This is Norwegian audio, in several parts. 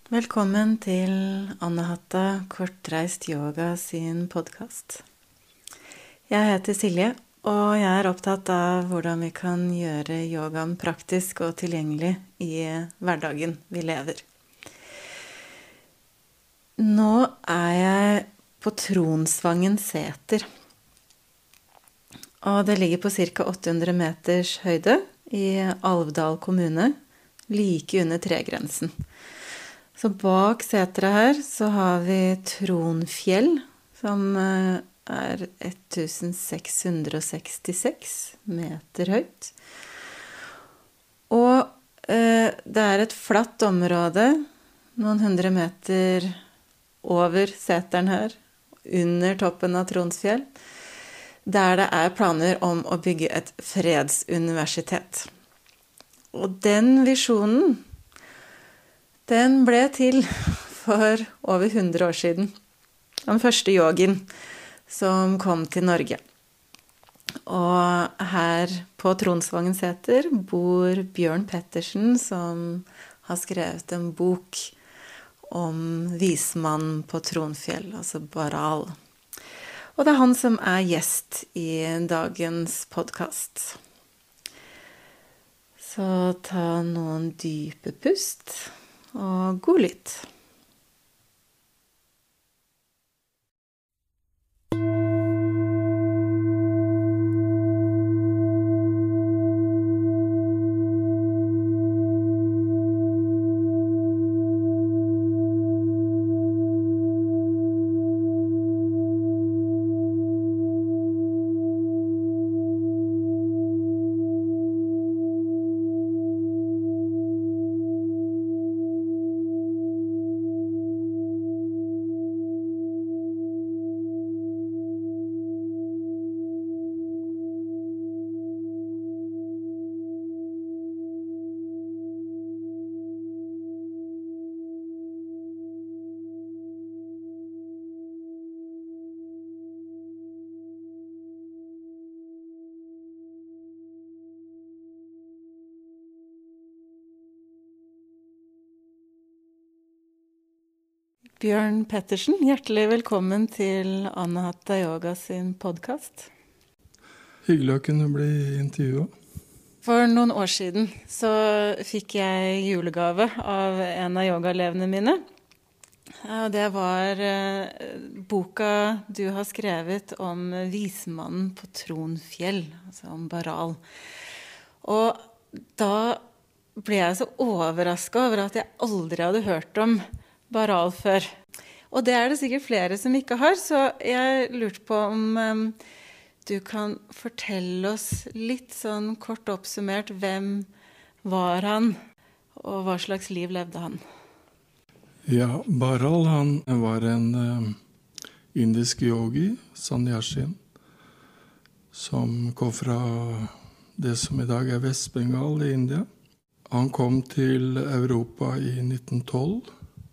Velkommen til Anahata Kortreist Yoga sin podcast. Jeg heter Silje, og jeg er opptatt av hvordan vi kan gjøre yogaen praktisk og tilgjengelig i hverdagen vi lever. Nå er jeg på Tronsvangen seter, og det ligger på ca. 800 meters høyde i Alvdal kommune, like under tregrensen. Så bak seteret her så har vi Tronfjell, som er 1666 meter høyt. Og det er et flatt område, noen 100 meter over seteren her, under toppen av Tronsfjell, der det er planer om å bygge et fredsuniversitet. Og den visjonen, den ble til for over 100 år siden. Den første yogien som kom til Norge. Og her på Tronsvangen seter bor Bjørn Pettersen, som har skrevet en bok om vismannen på Tronfjell, altså Baral. Og det er han som er gjest i dagens podcast. Så ta noen dype pust. Og god lytt. Bjørn Pettersen, hjertelig velkommen til Anahata Yoga sin podcast. Hyggelig å kunne bli intervjuet. For noen år siden så fikk jeg julegave av en av yogaelevene mine. Og det var boka du har skrevet om vismannen på Tronfjell, altså om Baral. Og da ble jeg så overrasket over at jeg aldri hadde hørt om Baral før. Og det er det sikkert flere som ikke har, så jeg lurte på om du kan fortelle oss litt sånn kort oppsummert, hvem var han, og hva slags liv levde han? Ja, Baral han var en indisk yogi, sannyasin, som kom fra det som i dag er Vest-Bengal i India. Han kom til Europa i 1912,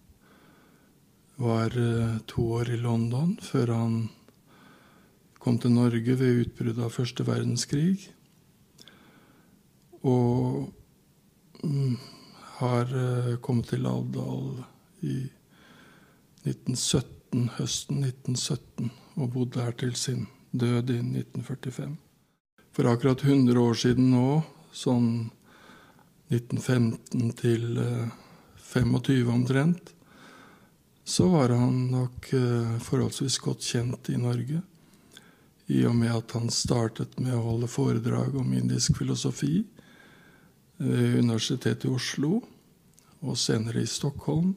var 2 år i London før han kom til Norge ved utbruddet av Første verdenskrig, og har kommet til Alvdal i 1917, høsten 1917, og bodde her til sin død i 1945. For akkurat 100 år siden nå, sånn 1915 til 25 omtrent, så var han nok forholdsvis godt kjent i Norge, i og med at han startet med å holde foredrag om indisk filosofi ved Universitetet i Oslo, og senere i Stockholm,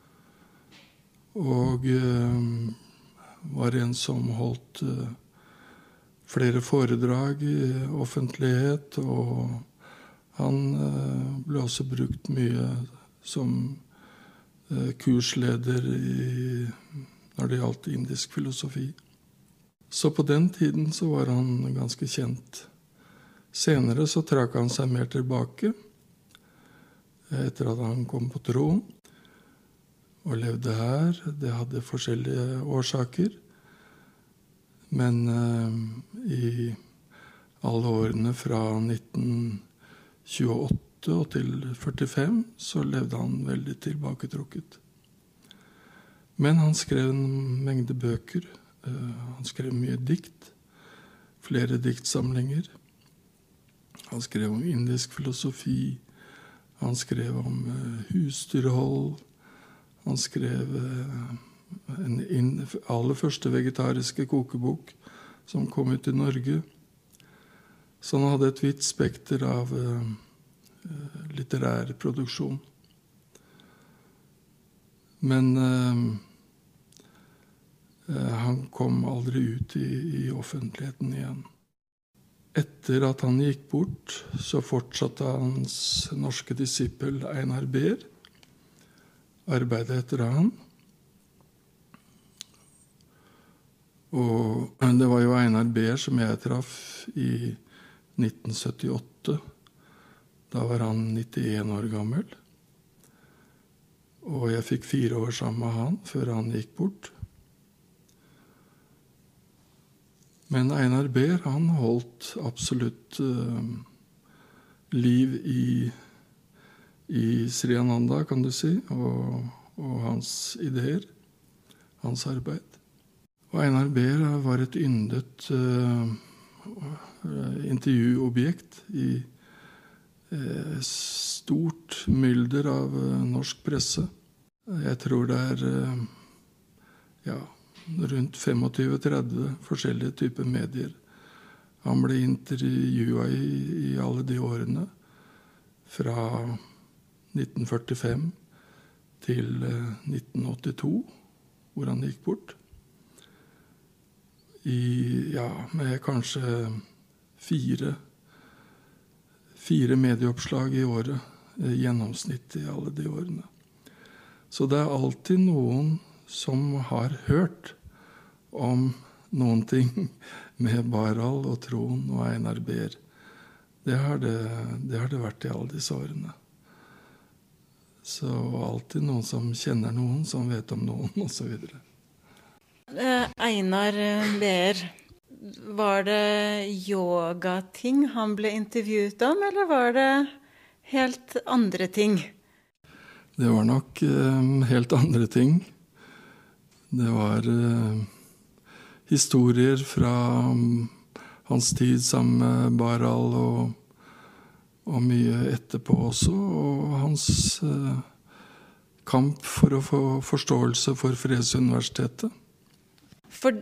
og var en som holdt flere foredrag i offentlighet, og han ble også brukt mye som kursleder når det gjaldt indisk filosofi. Så på den tiden så var han ganske kjent. Senere så trakk han seg mer tilbake, etter at han kom på troen, og levde her. Det hadde forskjellige årsaker, men i alle årene fra 1928 38 og til 45 så levde han veldig tilbaketrukket. Men han skrev en mengde bøker. Han skrev mye dikt, flere diktsamlinger. Han skrev om indisk filosofi, han skrev om husdyrhold, han skrev en aller første vegetariske kokebok som kom ut i Norge. Så han hadde et vidt spekter av litterær produksjon. Men han kom aldri ut i offentligheten igjen. Etter at han gikk bort, så fortsatte hans norske disippel Einar Behr arbeidet etter han. Og det var jo Einar Behr som jeg traff i 1978. Da var han 91 år gammel. Og jeg fikk 4 år sammen med han før han gikk bort. Men Einar Behr, han holdt absolutt liv i Sri Ananda, kan du si, og hans ideer, hans arbeid. Og Einar Behr var et yndet intervjuobjekt i stort mylder av norsk presse. Jeg tror det rundt 25-30 forskjellige typer medier. Han ble intervjuet i alle de årene, fra 1945 til 1982, hvor han gikk bort. Med kanskje 4 medieoppslag i året, gjennomsnitt i alle de årene. Så det er alltid noen som har hørt om noen ting med Barald og Trond og Einar Behr. Det har det vært i alle disse årene. Så alltid noen som kjenner noen, som vet om noen, og så videre. Einar Behr, var det yogating han ble intervjuet om, eller var det helt andre ting? Det var nok helt andre ting. Det var historier fra hans tid sammen med Barald og mye etterpå også, og hans kamp for å få forståelse for Fredsuniversitetet. For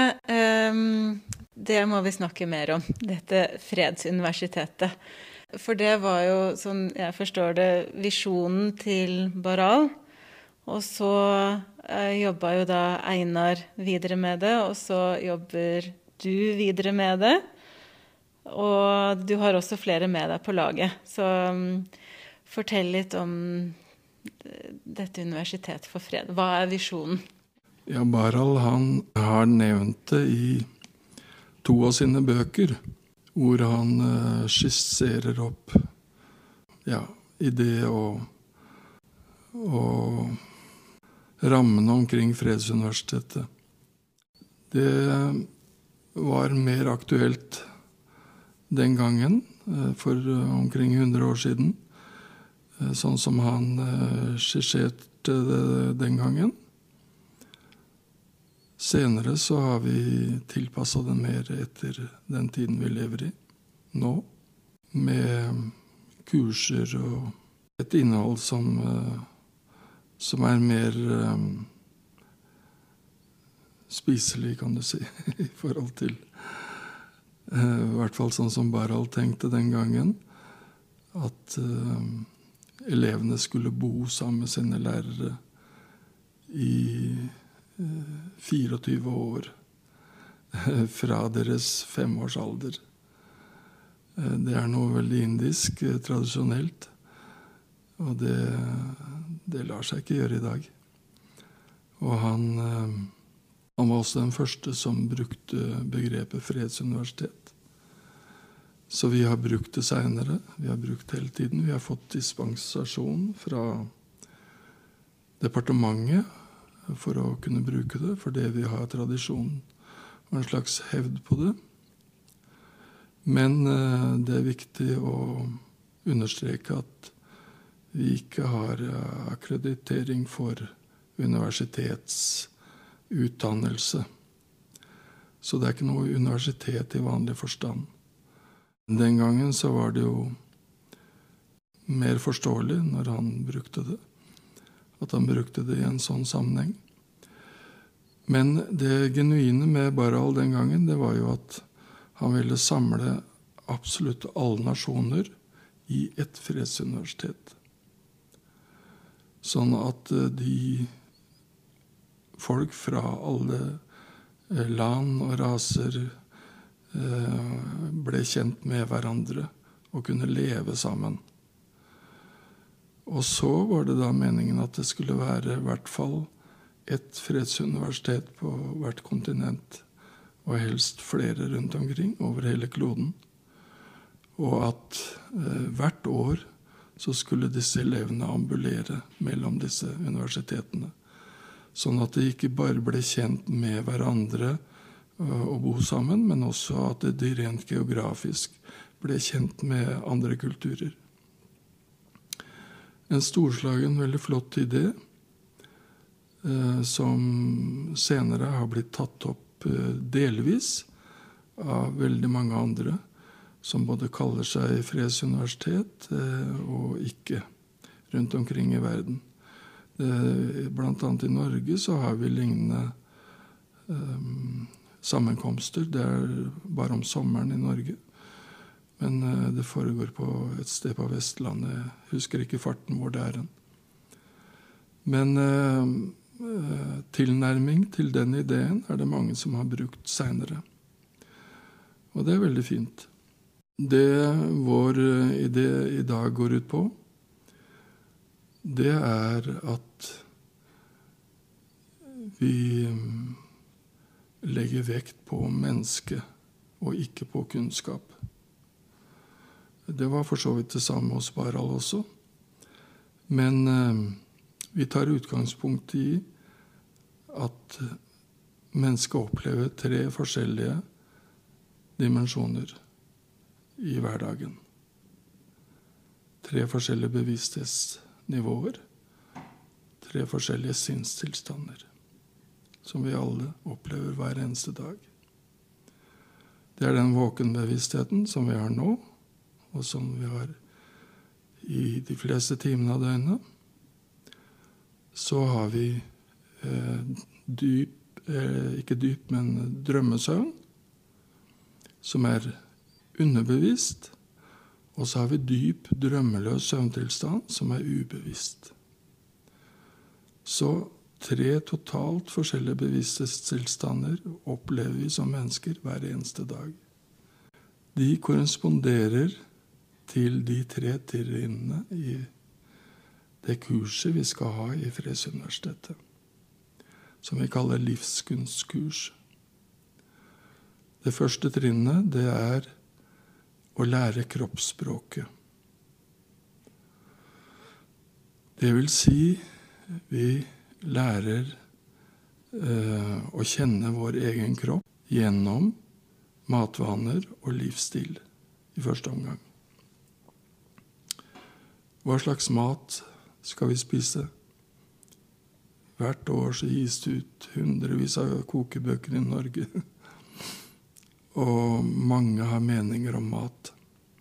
det må vi snakke mer om, dette Fredsuniversitetet. For det var jo, sånn jeg forstår det, visjonen til Barald. Og så jobba jo da Einar videre med det, og så jobber du videre med det. Og du har også flere med deg på laget. Så fortell litt om dette Universitetet for fred. Hva er visjonen? Ja, Barald han har nevnt det i 2 av sine bøker, hvor han skisserer opp idé og rammene omkring Fredsuniversitetet. Det var mer aktuelt den gangen, for omkring 100 år siden, sånn som han skisserte det den gangen. Senere så har vi tilpasset det mer etter den tiden vi lever i nå, med kurser og et innhold som er mer spiselig, kan du si, i forhold til i hvert fall sånn som Barald tenkte den gangen, at elevene skulle bo sammen med sine lærere i 24 år fra deres 5-årsalder. Det er noe veldig indisk, tradisjonelt, og det lar seg ikke gjøre i dag. Og han var også den første som brukte begrepet fredsuniversitet. Så vi har brukt det senere. Vi har brukt hele tiden. Vi har fått dispensasjon fra departementet for å kunne bruke det, fordi vi har tradisjon og en slags hevd på det. Men det er viktig å understreke at vi ikke har akkreditering for universitetsutdannelse. Så det er ikke noe universitet i vanlig forstand. Den gangen så var det jo mer forståelig når han brukte det, at han brukte det i en sånn sammenheng. Men det genuine med Barral den gangen, det var jo at han ville samle absolutt alle nasjoner i et fredsuniversitet. Sånn at de folk fra alle land og raser ble kjent med hverandre og kunne leve sammen. Og så var det da meningen at det skulle være i hvert fall et fredsuniversitet på hvert kontinent, og helst flere rundt omkring over hele kloden. Og at hvert år så skulle disse elevene ambulere mellom disse universitetene. Sånn at de ikke bare ble kjent med hverandre og bo sammen, men også at de rent geografisk ble kjent med andre kulturer. En storslagen, veldig flott idé, som senere har blitt tatt opp delvis av veldig mange andre, som både kaller seg fredsuniversitet og ikke rundt omkring i verden. Blant annet i Norge så har vi lignende sammenkomster. Det er bare om sommeren i Norge. Men det foregår på et sted på Vestlandet. Jeg husker ikke farten hvor det er hen. Men tilnærming til den ideen er det mange som har brukt senere. Og det er veldig fint. Det vår idé i dag går ut på, det er at vi legger vekt på mennesket og ikke på kunnskap. Det var for så vidt det samme hos Barral også. Men vi tar utgangspunkt i at mennesket opplever 3 forskjellige dimensjoner i hverdagen. 3 forskjellige bevissthetsnivåer. 3 forskjellige sinnstilstander, som vi alle opplever hver eneste dag. Det er den våkenbevisstheten som vi har nå, og som vi har i de fleste timene av døgnet. Så har vi ikke dyp, men drømmesøvn, som er underbevisst, og så har vi dyp, drømmeløs søvntilstand, som er ubevisst. Så 3 totalt forskjellige bevissthetstilstander opplever vi som mennesker hver eneste dag. De korresponderer til de 3 trinnene i det kurset vi skal ha i Fredsuniversitetet, som vi kaller livskunstkurs. Det første trinnet, det er å lære kroppsspråket. Det vil si, vi lærer å kjenne vår egen kropp gjennom matvaner og livsstil i første omgang. Hva slags mat skal vi spise? Hvert år så gis det ut hundrevis av kokebøker i Norge. Og mange har meninger om mat.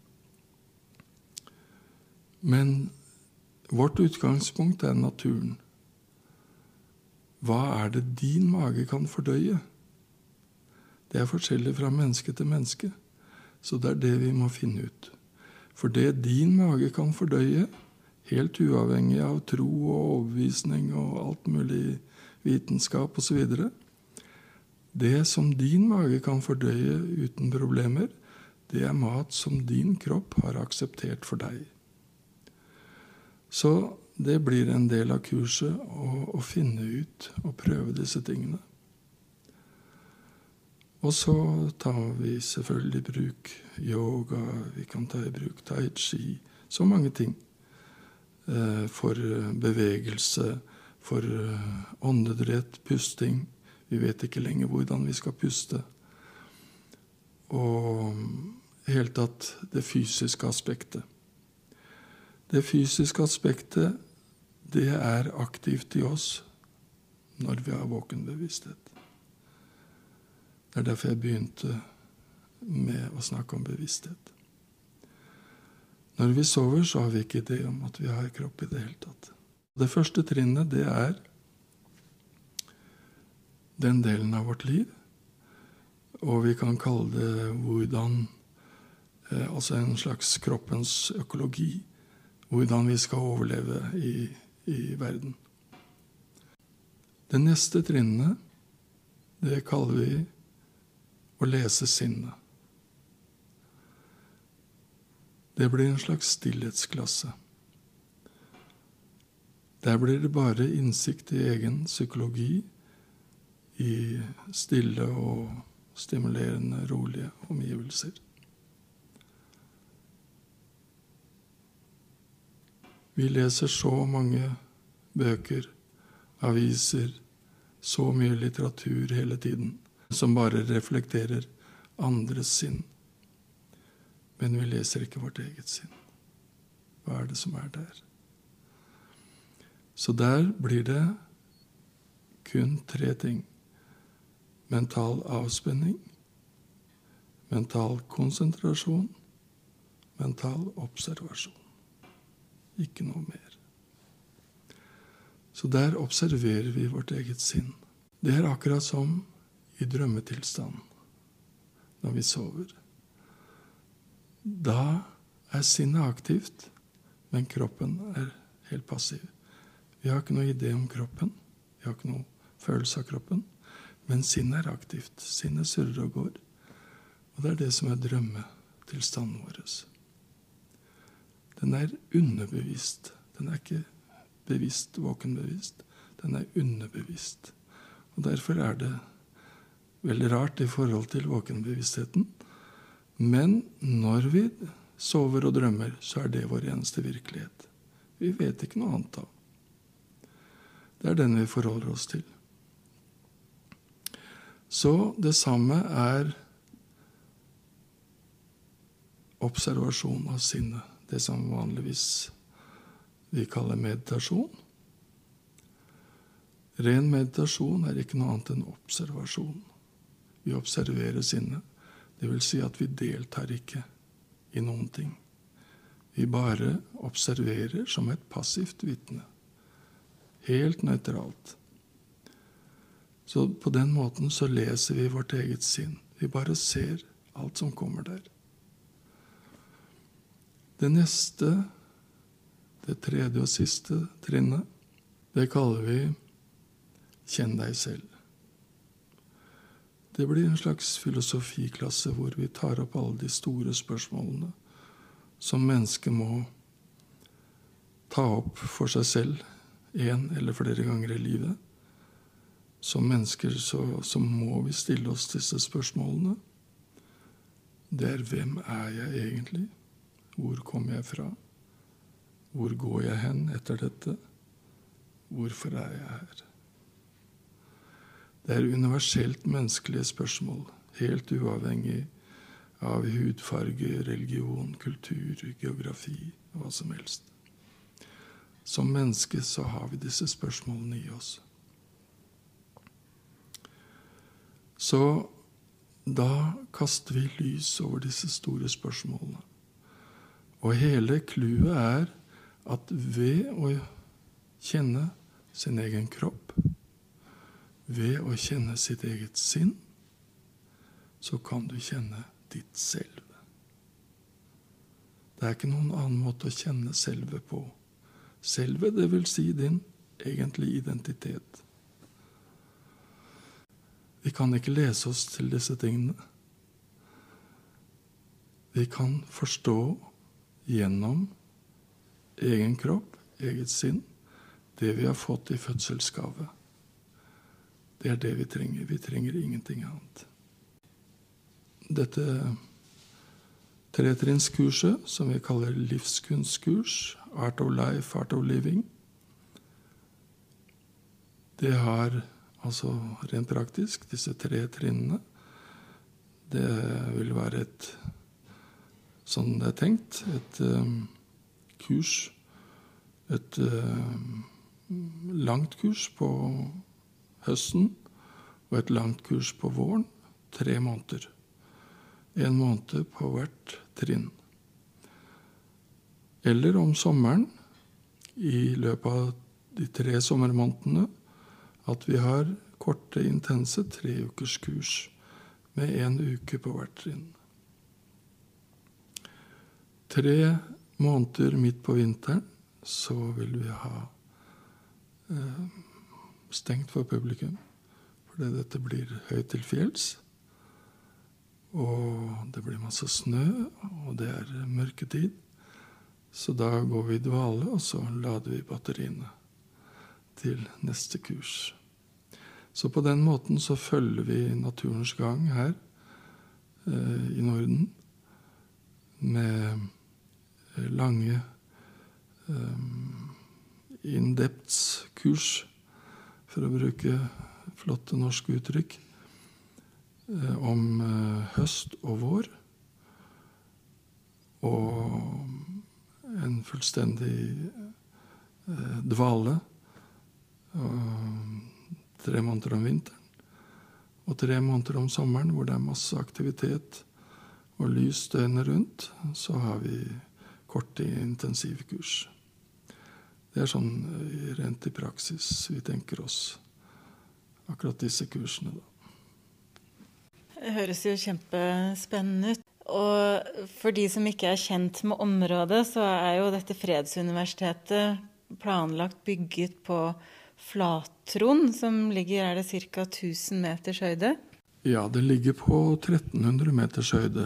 Men vårt utgangspunkt er naturen. Hva er det din mage kan fordøye? Det er forskjellig fra menneske til menneske, så det er det vi må finne ut. For det din mage kan fordøye, helt uavhengig av tro og overbevisning og alt mulig vitenskap og så videre, det som din mage kan fordøye uten problemer, det er mat som din kropp har akseptert for deg. Så det blir en del av kurset å finne ut og prøve disse tingene. Og så tar vi selvfølgelig i bruk yoga, vi kan ta i bruk tai chi, så mange ting. For bevegelse, for åndedrett, pusting. Vi vet ikke lenger hvordan vi skal puste. Og helt tatt det fysiske aspektet. Det fysiske aspektet, det er aktivt i oss når vi har våkenbevissthet. Det er derfor jeg begynte med å snakke om bevissthet. Når vi sover, så har vi ikke idé om at vi har kropp i det hele tatt. Det første trinnet, det er den delen av vårt liv, og vi kan kalle det hvordan, altså en slags kroppens økologi, hvordan vi skal overleve i verden. Det neste trinnet, det kaller vi å lese sinnet. Det blir en slags stillhetsklasse. Der blir det bare innsikt i egen psykologi, i stille og stimulerende, rolige omgivelser. Vi leser så mange bøker, aviser, så mye litteratur hele tiden, som bare reflekterer andres sinn. Men vi leser ikke vårt eget sinn. Hva er det som er der? Så der blir det kun 3 ting. Mental avspenning, mental konsentrasjon, mental observasjon. Ikke noe mer. Så der observerer vi vårt eget sinn. Det er akkurat som i drømmetilstand, når vi sover. Da er sinnet aktivt, men kroppen er helt passiv. Vi har ikke noe idé om kroppen, vi har ikke noe følelse av kroppen, men sinnet er aktivt, sinnet surrer og går. Og det er det som er drømmetilstanden vår. Den er underbevisst, den er ikke bevisst, våkenbevisst, den er underbevisst. Og derfor er det veldig rart i forhold til våkenbevisstheten. Men når vi sover og drømmer, så er det vår eneste virkelighet. Vi vet ikke noe annet da. Det er den vi forholder oss til. Så det samme er observasjon av sinnet, det som vanligvis vi kaller meditasjon. Ren meditasjon er ikke noe annet enn observasjon. Vi observerer sinnet, det vil si at vi deltar ikke i noen ting. Vi bare observerer som et passivt vitne, helt nøytralt. Så på den måten så leser vi vårt eget sinn. Vi bare ser alt som kommer der. Det neste, det 3. og siste trinnet, det kaller vi kjenn deg selv. Det blir en slags filosofiklasse hvor vi tar opp alle de store spørsmålene som mennesket må ta opp for seg selv 1 eller flere ganger i livet. Som mennesker så må vi stille oss disse spørsmålene. Det er: hvem er jeg egentlig? Hvor kommer jeg fra? Hvor går jeg hen etter dette? Hvorfor er jeg her? Det er universelt menneskelige spørsmål, helt uavhengig av hudfarge, religion, kultur, geografi, hva som helst. Som menneske så har vi disse spørsmålene i oss. Så da kaster vi lys over disse store spørsmålene. Og hele clouet er at ved å kjenne sin egen kropp, ved å kjenne sitt eget sinn, så kan du kjenne ditt selv. Det er ikke noen annen måte å kjenne selve på. Selve, det vil si din egentlige identitet. Vi kan ikke lese oss til disse tingene. Vi kan forstå gjennom egen kropp, eget sinn, det vi har fått i fødselsgave. Det er det vi trenger. Vi trenger ingenting annet. Dette 3-trinnskurset, som vi kaller livskunstkurs, Art of Life, Art of Living, det har altså rent praktisk disse 3 trinnene. Det vil være et, sånn det er tenkt, et kurs et langt kurs på høsten og et langt kurs på våren, 3 måneder. 1 måned på hvert trinn. Eller om sommeren, i løpet av de 3 sommermånedene, at vi har korte, intense 3 ukers kurs med 1 uke på hvert trinn. 3 måneder midt på vinteren, så vil vi ha stengt for publikum, fordi dette blir høyt til fjells, og det blir masse snø, og det er mørketid. Så da går vi i dvale, og så lader vi batteriene til neste kurs. Så på den måten så følger vi naturens gang her i Norden, med lange in-depth-kurs, for å bruke flotte norske uttrykk, om høst og vår, og en fullstendig dvale, 3 måneder om vinteren, og 3 måneder om sommeren, hvor det er masse aktivitet og lys døgnet rundt, så har vi korte intensivkurs. Det er sånn rent i praksis vi tenker oss akkurat disse kursene da. Det høres jo kjempespennende ut. Og for de som ikke er kjent med området, så er jo dette Fredsuniversitetet planlagt bygget på Flatron, som ligger, er det ca. 1000 meters høyde? Ja, det ligger på 1300 meters høyde.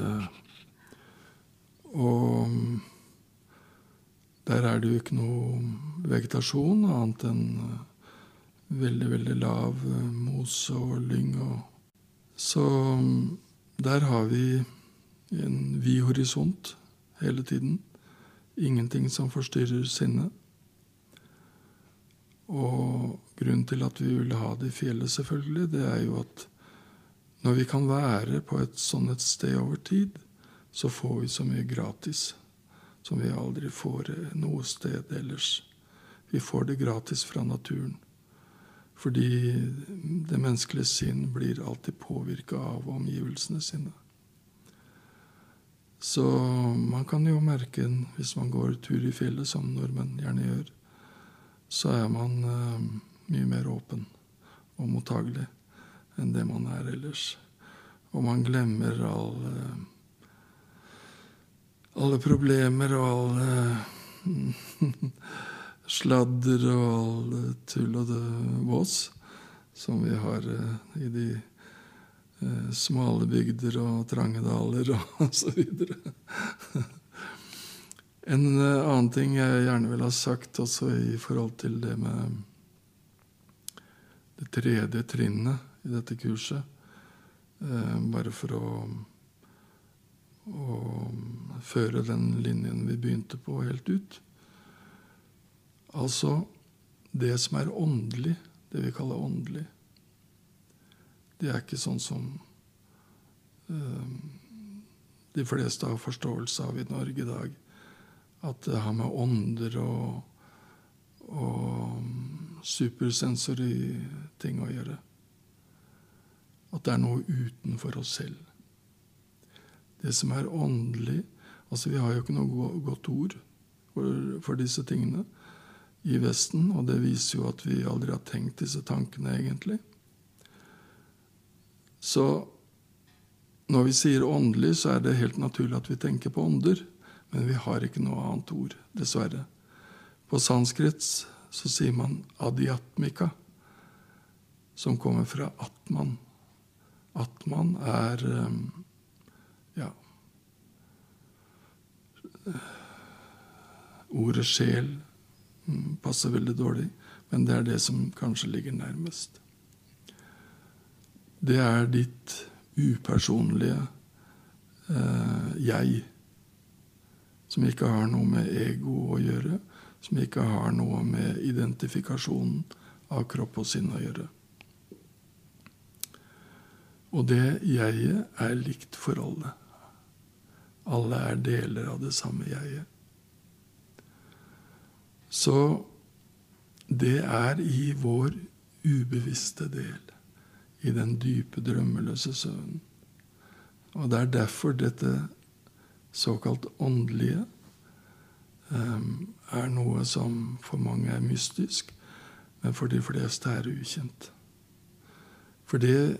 Og der er det jo ikke noe vegetasjon, annet enn veldig, veldig lav mose og lyng. Så der har vi en vid horisont hele tiden. Ingenting som forstyrrer sinnet. Og grunnen til at vi vil ha det i fjellet selvfølgelig, det er jo at når vi kan være på et sånt et sted over tid, så får vi så mye gratis, som vi aldri får noe sted ellers. Vi får det gratis fra naturen. Fordi det menneskelige sinn blir alltid påvirket av omgivelsene sine. Så man kan jo merke, hvis man går tur i fjellet, som nordmenn gjerne gjør, så er man mye mer åpen og mottagelig enn det man er ellers. Og man glemmer alle problemer og alle sladder og all tull og vås som vi har i de smale bygder og trange daler og så videre. En annen ting jeg gjerne vil ha sagt også i forhold til det med det 3. trinnet i dette kurset, bare for å føre den linjen vi begynte på helt ut. Altså, det som er åndelig, det vi kaller åndelig, det er ikke sånn som de fleste har forståelse av i Norge i dag, at det har med ånder og supersensory ting å gjøre. At det er noe utenfor oss selv. Det som er åndelig, altså vi har jo ikke noe godt ord for disse tingene i Vesten, og det viser jo at vi aldri har tenkt disse tankene egentlig. Så når vi sier åndelig, så er det helt naturlig at vi tenker på ånder, men vi har ikke noe annet ord, dessverre. På sanskrit så sier man adhyatmika, som kommer fra atman. Atman er, ordet sjel passer veldig dårlig, men det er det som kanskje ligger nærmest. Det er ditt upersonlige jeg, som ikke har noe med ego å gjøre, som ikke har noe med identifikasjonen av kropp og sinn å gjøre. Og det jeget er likt for alle. Alle er deler av det samme jeget. Så det i vår ubevisste del, i den dype drømmeløse søvnen. Og det derfor dette såkalt åndelige noe som for mange mystisk, men for de fleste ukjent. For det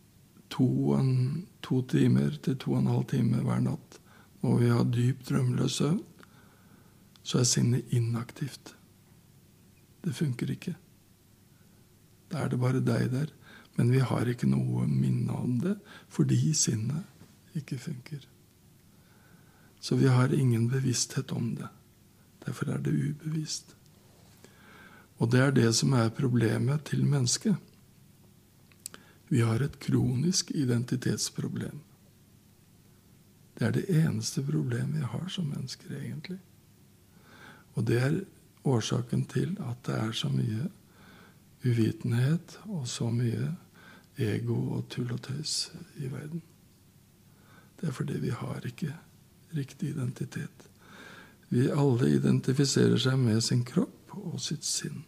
2 timer til 2,5 timer hver natt, når vi har dyp drømmeløs søvn, så sinnet inaktivt. Det funker ikke. Da det bare deg der. Men vi har ikke noe minne om det, fordi sinnet ikke funker. Så vi har ingen bevissthet om det. Derfor det ubevisst. Og det det som problemet til mennesket. Vi har et kronisk identitetsproblem. Det det eneste problemet vi har som mennesker, egentlig. Og det årsaken til at det så mye uvitenhet og så mye ego og tull og tøys i verden. Det fordi vi har ikke riktig identitet. Vi alle identifiserer seg med sin kropp og sitt sinn.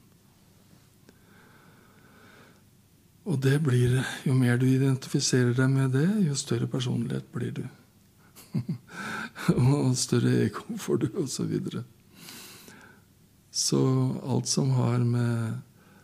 Og det blir, jo mer du identifiserer deg med det, jo større personlighet blir du. Og større ego får du, og så videre. Så alt som har med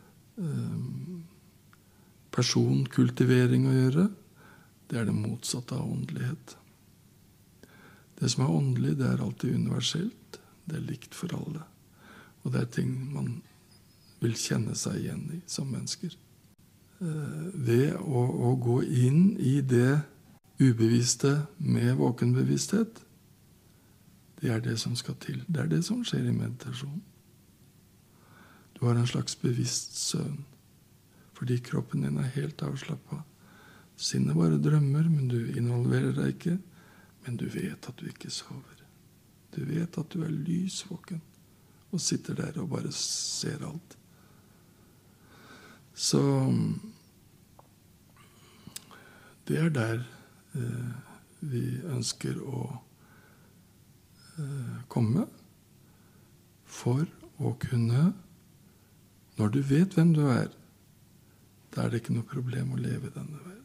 personkultivering å gjøre, det det motsatte av åndelighet. Det som åndelig, det alltid universelt. Det likt for alle. Og det ting man vil kjenne seg igjen i som mennesker. Ved å gå inn i det ubevisste med våkenbevissthet, det det som skal til. Det det som skjer i meditasjon. Du har en slags bevisst søvn, fordi kroppen din helt avslappet. Sinnet bare drømmer, men du involverer deg ikke. Men du vet at du ikke sover. Du vet at du lysvåken, og sitter der og bare ser alt. Så det der vi ønsker å komme for å kunne, når du vet hvem du da det ikke noe problem å leve i denne verden.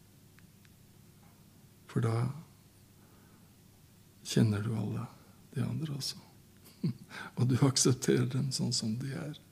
For da kjenner du alle de andre også. Og du aksepterer dem sånn som de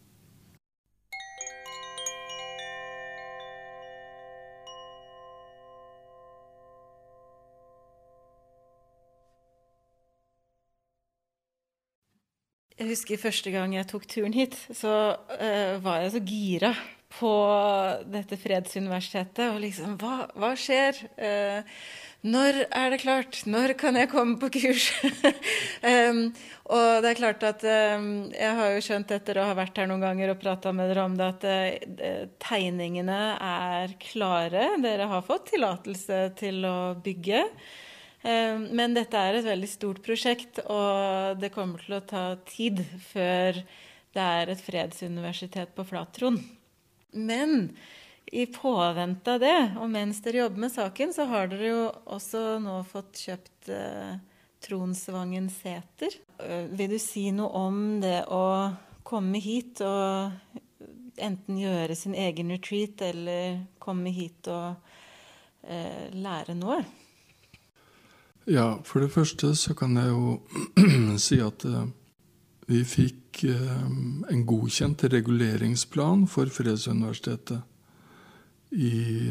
Jeg husker første gang jeg tok turen hit, så var jeg så gira på dette fredsuniversitetet, og liksom, hva skjer? Når det klart? Når kan jeg komme på kurs? Og det klart at jeg har jo skjønt etter å ha vært her noen ganger og pratet med dere om det, at tegningene klare. Dere har fått tillatelse til å bygge. Men dette et veldig stort prosjekt, og det kommer til å ta tid før det et fredsuniversitet på Flatron. Men i påvente av det, og mens dere jobber med saken, så har dere jo også nå fått kjøpt Tronsvangen Seter. Vil du si noe om det å komme hit og enten gjøre sin egen retreat, eller komme hit og lære noe? Ja, for det første så kan jeg jo si at vi fikk en godkjent reguleringsplan for Fredsuniversitetet i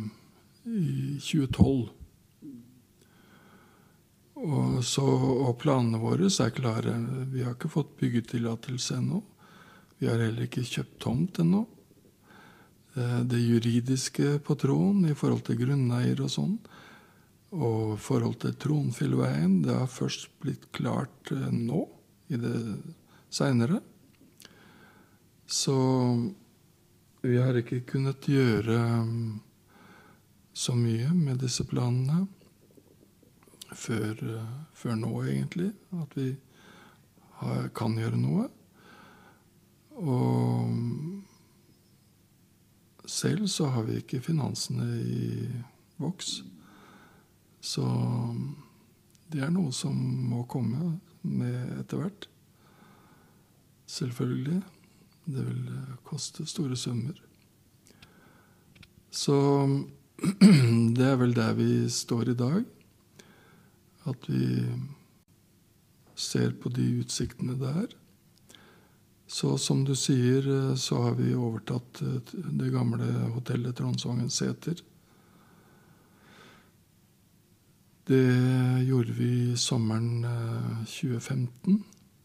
2012. Og planene våre klare. Vi har ikke fått byggetillatelse ennå. Vi har heller ikke kjøpt tomt ennå. Det juridiske på Tron i forhold til grunneier og sånn, og i forhold til Tronfjellveien, det har først blitt klart nå, i det senere. Så vi har ikke kunnet gjøre så mye med disse planene før nå, egentlig, at vi kan gjøre noe. Og selv så har vi ikke finansene i boks. Så det noe som må komme med etter hvert. selvfølgelig. Det vil koste store summer. Så det er vel der vi står i dag. At vi ser på de utsiktene der. Så som du sier, så har vi overtatt det gamle hotellet Tronsvangen Sæter. Det gjorde vi sommeren 2015.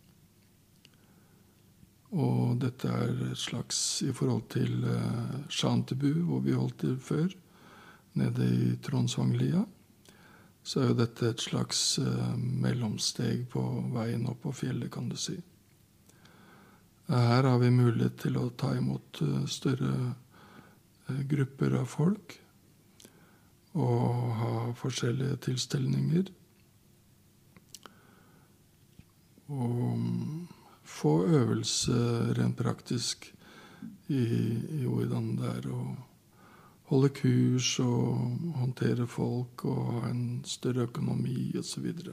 Og dette er et slags, i forhold til Shantibu, hvor vi holdt til før, nede i Tronsvanglia, så er jo dette et slags mellomsteg på veien opp på fjellet, kan du si. Her har vi mulighet til å ta imot større grupper av folk og ha forskjellige tilstelninger. Og få øvelse rent praktisk i hvordan det er å holde kurs og håndtere folk og ha en større økonomi og så videre.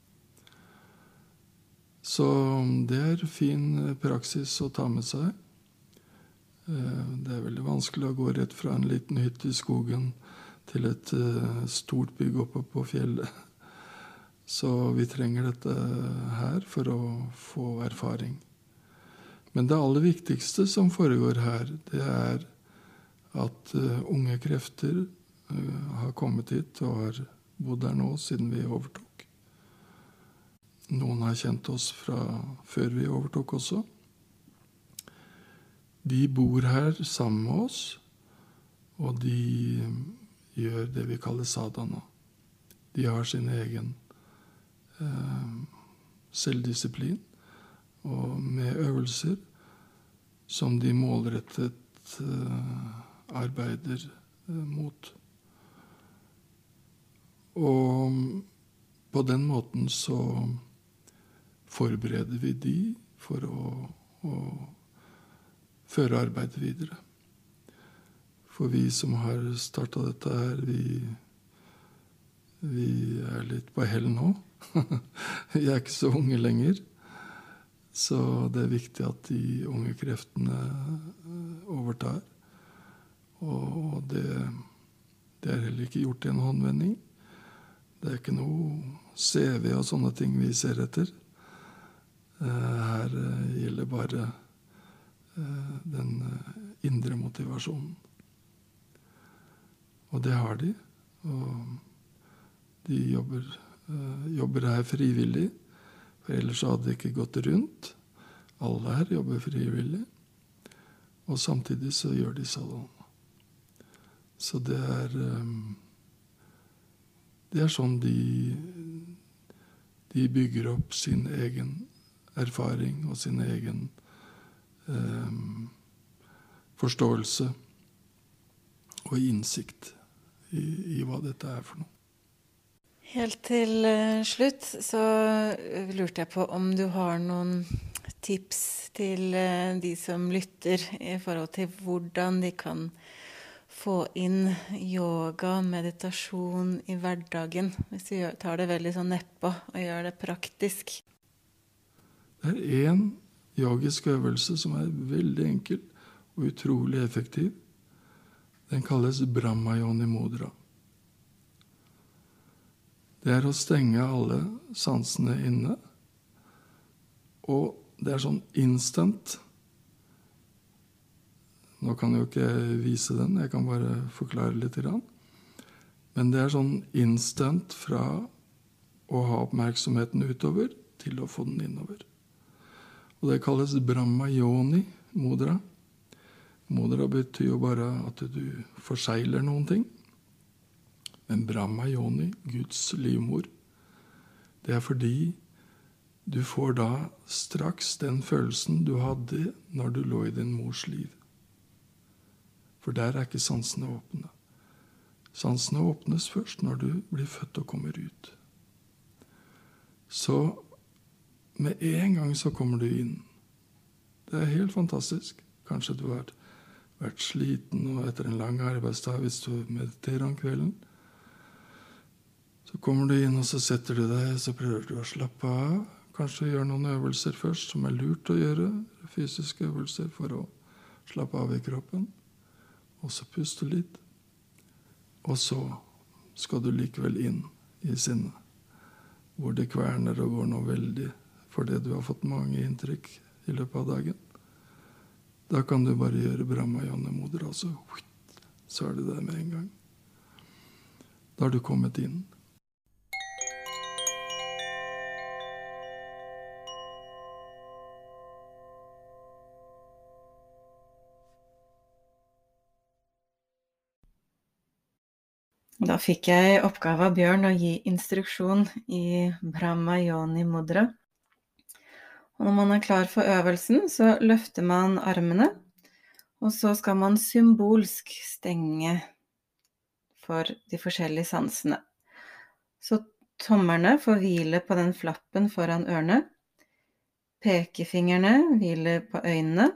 Så det er fin praksis å ta med seg. Det er veldig vanskelig å gå rett fra en liten hytte i skogen til et stort bygg oppe på fjellet. Så vi trenger dette her for å få erfaring. Men det aller viktigste som foregår her, det er at unge krefter har kommet hit og har bodd her nå siden vi overtok. Noen har kjent oss fra før vi overtok også. De bor her sammen med oss, og de gjør det vi kaller sadhana. De har sin egen selvdisiplin og med øvelser som de målrettet arbeider mot. Og på den måten så forbereder vi de for å føre arbeidet videre. For vi som har startet dette her, vi er litt på hell nå. Vi er ikke så unge lenger. Så det er viktig at de unge kreftene overtar. Og det er heller ikke gjort i en håndvending. Det er ikke noe CV og sånne ting vi ser etter. Her gjelder bare den indre motivasjonen. Og det har de. Og de jobber her frivillig. For ellers hadde det ikke gått rundt. Alle her jobber frivillig. Og samtidig så gjør de sånn. Så det er sånn de bygger opp sin egen erfaring og sin egen forståelse og innsikt i hva dette er for noe. Helt til slutt så lurte jeg på om du har noen tips til de som lytter i forhold til hvordan de kan få inn yoga, meditasjon i hverdagen, hvis vi tar det veldig sånn nedpå og gjør det praktisk. Det er en yogisk øvelse som er veldig enkel og utrolig effektiv. Den kalles Brahmayoni Mudra. Det er å stenge alle sansene inne, og det er sånn instant. Nå kan jeg jo ikke vise den, jeg kan bare forklare litt. Men det er sånn instant fra å ha oppmerksomheten utover til å få den innover. Og det kalles Brahmayoni Mudra. Mudra betyr jo bare at du forsegler noen ting. Men Brahmayoni, Guds livmor, det er fordi du får da straks den følelsen du hadde når du lå i din mors liv. For der er ikke sansene åpne. Sansene åpnes først når du blir født og kommer ut. Så med en gang så kommer du inn. Det er helt fantastisk. Kanskje du har vært sliten og etter en lang arbeidsdag hvis du mediterer om kvelden. Så kommer du inn, og så setter du deg, så prøver du å slappe av. kanskje gjøre noen øvelser først som lurt å gjøre, fysiske øvelser for å slappe av i kroppen, og så puste litt. Og så skal du likevel inn i sinnet, hvor det kverner og går noe veldig, fordi du har fått mange inntrykk i løpet av dagen. Da kan du bare gjøre Brahma Yoni Mudra, så er det der med en gang. Da har du kommet inn. Da fikk jeg oppgave av Bjørn å gi instruksjon i Brahma Yoni Mudra. Og når man er klar for øvelsen, så løfter man armene, og så skal man symbolsk stenge for de forskjellige sansene. Så tommerne får hvile på den flappen foran ørene, pekefingrene hviler på øynene,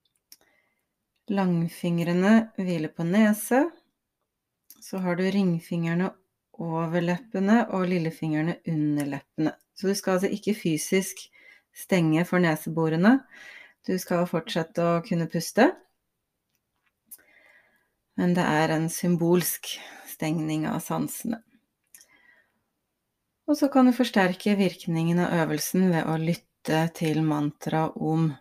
langfingrene hviler på nese, så har du ringfingrene over leppene og lillefingrene under leppene. Så du skal altså ikke fysisk stenge for neseborene. Du skal fortsette å kunne puste. Men det er en symbolsk stengning av sansene. Og så kan du forsterke virkningen av øvelsen ved å lytte til mantra om.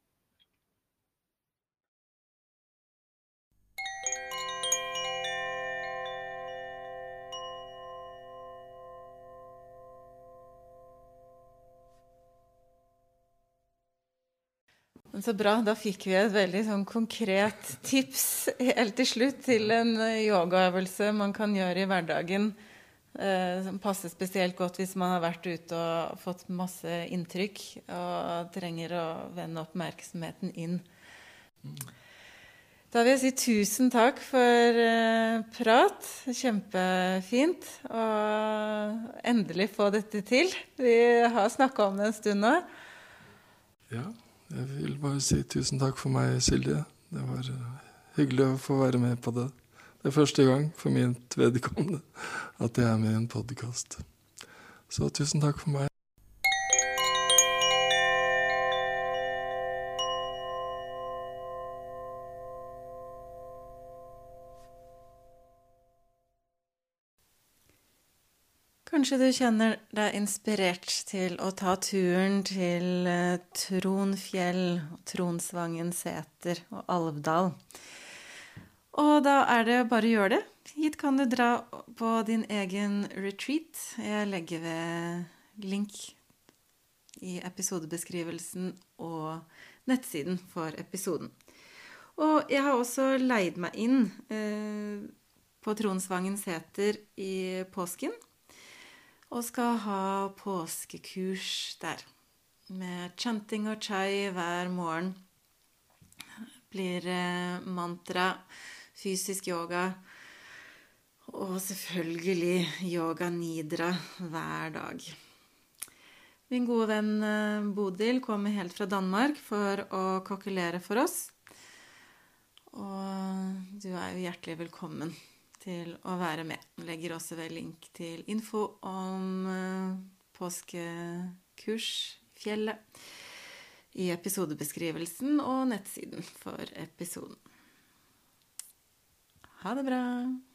Så bra, da fikk vi et veldig sånn konkret tips helt til slutt til en yogaøvelse man kan gjøre i hverdagen, som passer spesielt godt hvis man har vært ute og fått masse inntrykk og trenger å vende oppmerksomheten inn. Da vil jeg si tusen takk for prat, kjempefint, og endelig få dette til. Vi har snakket om det en stund nå. Ja. Jeg vil bare si tusen takk for meg, Silje. Det var hyggelig å få være med på det. Det er første gang for mitt vedkommende at jeg er med i en podcast. Så tusen takk for meg. Kanskje du kjenner deg inspirert til å ta turen til Tronfjell, Tronsvangen Seter og Alvdal. Og da er det bare å gjøre det. Hit kan du dra på din egen retreat. Jeg legger ved link i episodebeskrivelsen og nettsiden for episoden. Og jeg har også leid meg inn på Tronsvangen Seter i påsken. Og skal ha påskekurs der, med chanting og chai hver morgen. Blir mantra, fysisk yoga, og selvfølgelig yoga nidra hver dag. Min gode venn Bodil kommer helt fra Danmark for å kokkelere for oss. Og du er jo hjertelig velkommen til å være med. Jeg legger også ved link til info om påskekurs Fjellet i episodebeskrivelsen og nettsiden for episoden. Ha det bra!